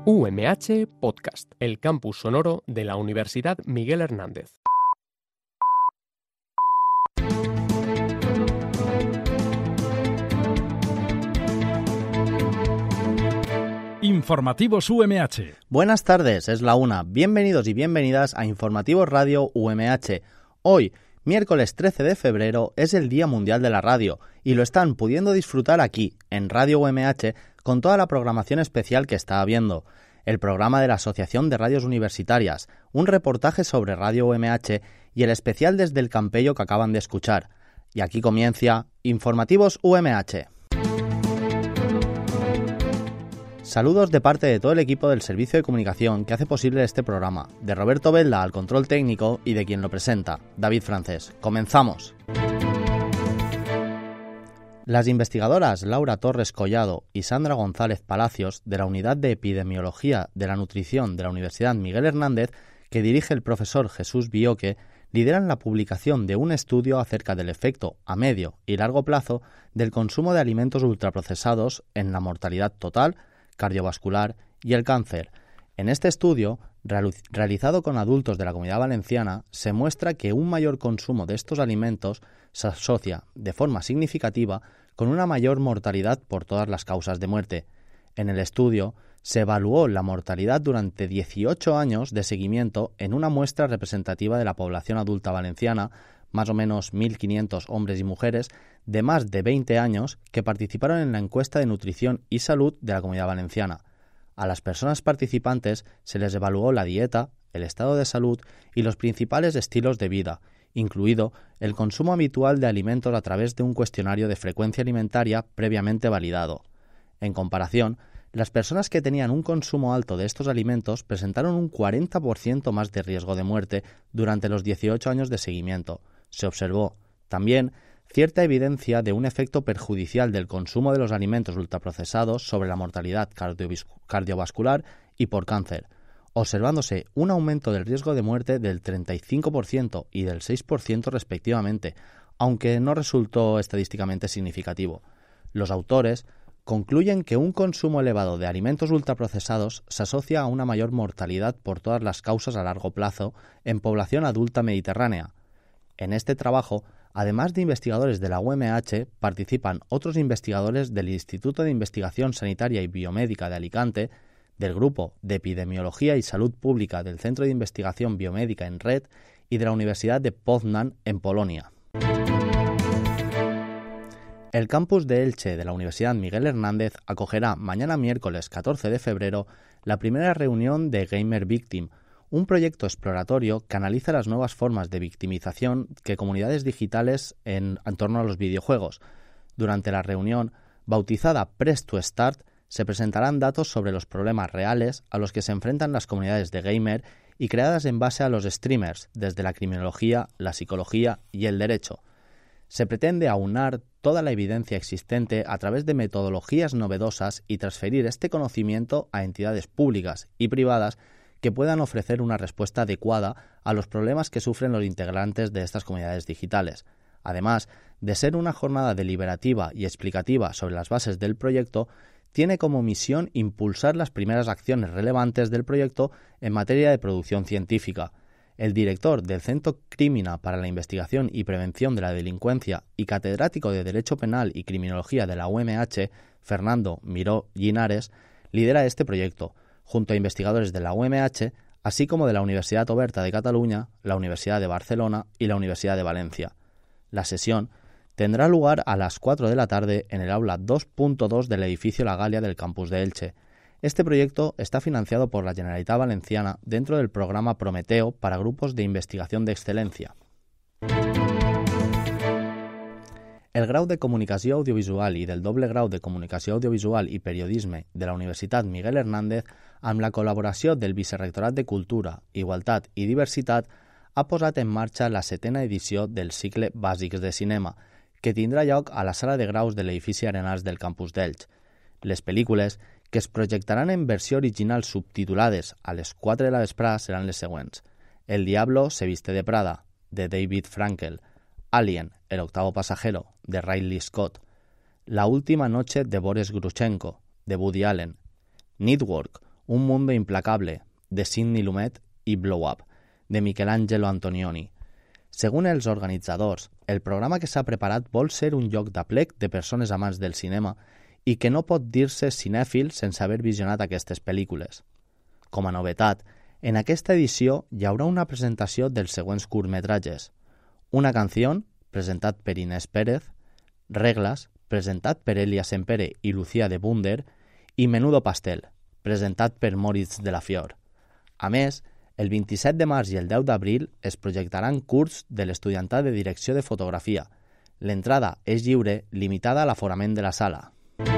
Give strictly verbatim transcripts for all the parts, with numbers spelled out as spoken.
U M H Podcast, el campus sonoro de la Universidad Miguel Hernández. Informativos U M H. Buenas tardes, es la una. Bienvenidos y bienvenidas a Informativos Radio U M H. Hoy, miércoles trece de febrero, es el Día Mundial de la Radio y lo están pudiendo disfrutar aquí, en Radio U M H, con toda la programación especial que está habiendo. El programa de la Asociación de Radios Universitarias, un reportaje sobre Radio U M H y el especial desde el Campello que acaban de escuchar. Y aquí comienza Informativos U M H. Saludos de parte de todo el equipo del Servicio de Comunicación que hace posible este programa, de Roberto Velda al control técnico y de quien lo presenta, David Francés. ¡Comenzamos! Las investigadoras Laura Torres Collado y Sandra González Palacios, de la Unidad de Epidemiología de la Nutrición de la Universidad Miguel Hernández, que dirige el profesor Jesús Bioque, lideran la publicación de un estudio acerca del efecto a medio y largo plazo del consumo de alimentos ultraprocesados en la mortalidad total, cardiovascular y el cáncer. En este estudio, realizado con adultos de la Comunidad Valenciana, se muestra que un mayor consumo de estos alimentos se asocia de forma significativa con una mayor mortalidad por todas las causas de muerte. En el estudio se evaluó la mortalidad durante dieciocho años de seguimiento en una muestra representativa de la población adulta valenciana, más o menos mil quinientos hombres y mujeres de más de veinte años que participaron en la encuesta de nutrición y salud de la Comunidad Valenciana. A las personas participantes se les evaluó la dieta, el estado de salud y los principales estilos de vida, incluido el consumo habitual de alimentos a través de un cuestionario de frecuencia alimentaria previamente validado. En comparación, las personas que tenían un consumo alto de estos alimentos presentaron un cuarenta por ciento más de riesgo de muerte durante los dieciocho años de seguimiento. Se observó, también, cierta evidencia de un efecto perjudicial del consumo de los alimentos ultraprocesados sobre la mortalidad cardiovascular y por cáncer, observándose un aumento del riesgo de muerte del treinta y cinco por ciento y del seis por ciento respectivamente, aunque no resultó estadísticamente significativo. Los autores concluyen que un consumo elevado de alimentos ultraprocesados se asocia a una mayor mortalidad por todas las causas a largo plazo en población adulta mediterránea. En este trabajo, además de investigadores de la U M H, participan otros investigadores del Instituto de Investigación Sanitaria y Biomédica de Alicante, del Grupo de Epidemiología y Salud Pública del Centro de Investigación Biomédica en Red y de la Universidad de Poznań en Polonia. El campus de Elche de la Universidad Miguel Hernández acogerá mañana miércoles catorce de febrero la primera reunión de Gamer Victim, un proyecto exploratorio que analiza las nuevas formas de victimización que comunidades digitales en, en torno a los videojuegos. Durante la reunión, bautizada Press to Start, se presentarán datos sobre los problemas reales a los que se enfrentan las comunidades de gamer y creadas en base a los streamers, desde la criminología, la psicología y el derecho. Se pretende aunar toda la evidencia existente a través de metodologías novedosas y transferir este conocimiento a entidades públicas y privadas que puedan ofrecer una respuesta adecuada a los problemas que sufren los integrantes de estas comunidades digitales. Además de ser una jornada deliberativa y explicativa sobre las bases del proyecto, tiene como misión impulsar las primeras acciones relevantes del proyecto en materia de producción científica. El director del Centro Crímina para la Investigación y Prevención de la Delincuencia y catedrático de Derecho Penal y Criminología de la U M H, Fernando Miró Llinares, lidera este proyecto, junto a investigadores de la U M H, así como de la Universidad Oberta de Cataluña, la Universidad de Barcelona y la Universidad de Valencia. La sesión tendrá lugar a las cuatro de la tarde en el aula dos punto dos del edificio La Galia del campus de Elche. Este proyecto está financiado por la Generalitat Valenciana dentro del programa Prometeo para grupos de investigación de excelencia. El grau de Comunicació Audiovisual i del doble grau de Comunicació Audiovisual i Periodisme de la Universitat Miguel Hernández, amb la col·laboració del Vicerrectorat de Cultura, Igualtat i Diversitat, ha posat en marxa la setena edició del cicle Bàsics de Cinema, que tindrà lloc a la sala de graus de l'edifici Arenals del campus d'Elx. Les pel·lícules que es projectaran en versió original subtitulades a les quatre de la vesprada seran les següents: El Diablo se viste de Prada, de David Frankel; Alien, el octavo pasajero, de Ridley Scott; La última noche de Boris Grushenko, de Woody Allen; Network, Un mundo implacable, de Sidney Lumet, i Blow Up, de Michelangelo Antonioni. Segons els organitzadors, el programa que s'ha preparat vol ser un lloc d'aplec de persones amants del cinema i que no pot dir-se cinèfil sense haver visionat aquestes pel·lícules. Com a novetat, en aquesta edició hi haurà una presentació dels següents curtmetratges: Una canció, presentat per Inés Pérez, Reglas, presentat per Elia Sempere i Lucía de Bunder, i Menudo Pastel, presentat per Moritz de la Fior. A més, el vint-i-set de març i el deu d'abril es projectaran curts de l'Estudiantat de Direcció de Fotografia. L'entrada és lliure, limitada a l'aforament de la sala.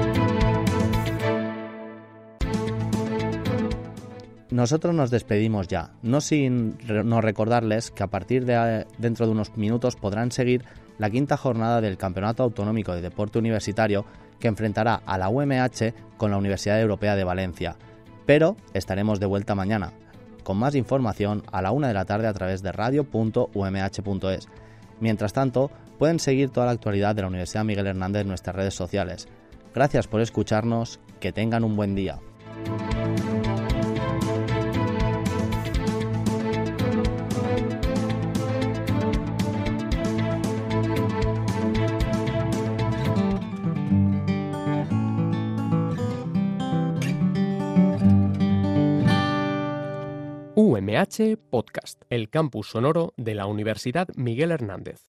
Nosotros nos despedimos ya, no sin no recordarles que a partir de dentro de unos minutos podrán seguir la quinta jornada del Campeonato Autonómico de Deporte Universitario que enfrentará a la U M H con la Universidad Europea de Valencia. Pero estaremos de vuelta mañana, con más información a la una de la tarde a través de radio punto u m h punto es. Mientras tanto, pueden seguir toda la actualidad de la Universidad Miguel Hernández en nuestras redes sociales. Gracias por escucharnos, que tengan un buen día. U M H Podcast, el campus sonoro de la Universidad Miguel Hernández.